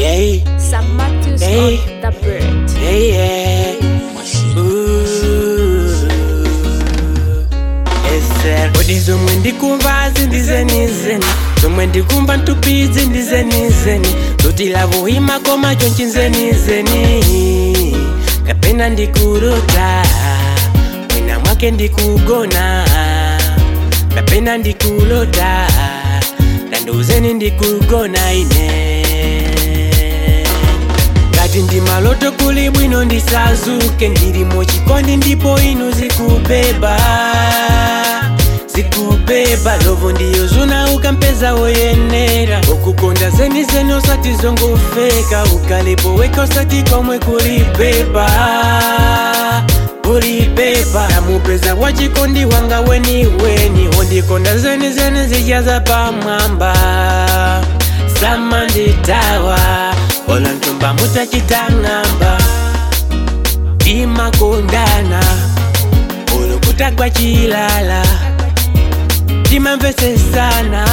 Hey, Sam Matthews Hey. on the bird. hey, yeah. Kodi zomwe ndikumva zindizeni zomwe ndikumva ntupidzi ndizeni zoti lavo imakoma chonchi nzenizeni kapena ndikurota mwina mwake ndikugona kapena ndikulota tandiuzeni ndikugona ine ngati ndi maloto kuli bwino ndisazuke ndili mochikondi ndipo inu zikubeba lovo ndiyo zuna ukampeza woyenera ukukonda zenizeni osati zongofeka ukalipo weka osati komwe kulipepa namupeza wachikondi wanga weni wondikonda zenizeni zijaza pamwamba sama nditawa ola ntumba mutachitang'amba timakondana olo kutagwa chilala timamvesesana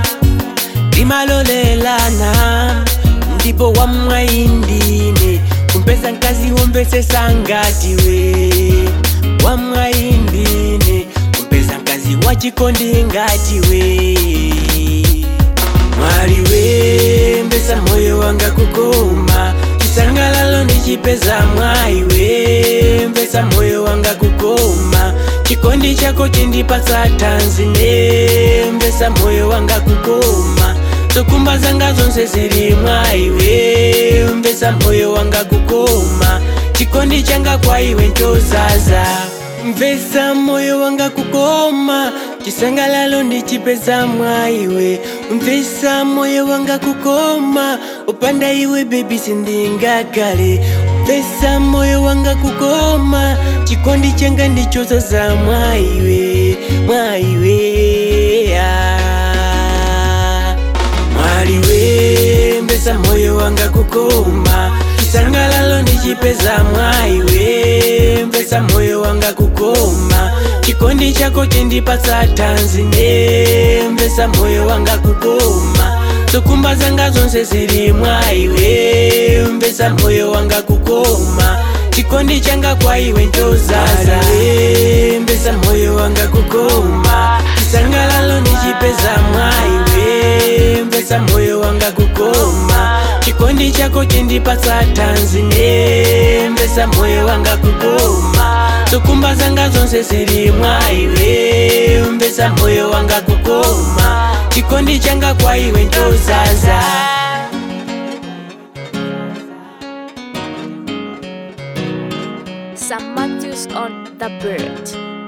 timalolelana ndipo wamwaindine kumpeza nkazi wombesesa ngatiwe wamwaindine kumpeza nkazi wachikondi ngatiwe mwaliwe mbesa moyo wanga kukoma chisangalalo ndichipeza mwaiwe mbesa moyo wanga kukoma chikondi chako chindipatsa tanzine mbesa moyo wanga kukoma zokumba zanga zonse zili mwaiwe mbesa moyo wanga kukoma chikondi changa kwa iwe nchozaza mbesa moyo wanga kukoma chisangalalo ndichipeza mwaiwe mbesa moyo wanga kukoma upanda iwe baby sindingakale mbesa moyo wanga kukoma chikondi changa ndichozaza mwaiwe mwaliwe mbesa moyo wanga kukoma chisangalalo ndichipeza mwaiwe mbesa moyo wanga kukoma chikondi chako chindipatsa tanzine mbesa moyo wanga kukoma zokumba zanga zonse zili mwaiwe mbesa moyo wanga kukoma chikondi changa kwa iwe nchozaza mbesa moyo wanga kukoma chisangalalo ndichipeza mwaiwe mbesa moyo wanga kukoma chikondi chako chindipatsa tanzine mbesa moyo wanga kukoma zokumba zanga zonse zili mwaiwe mbesa moyo wanga kukoma chikondi changa kwa iwe nchozaza Sam Matthews on the bird.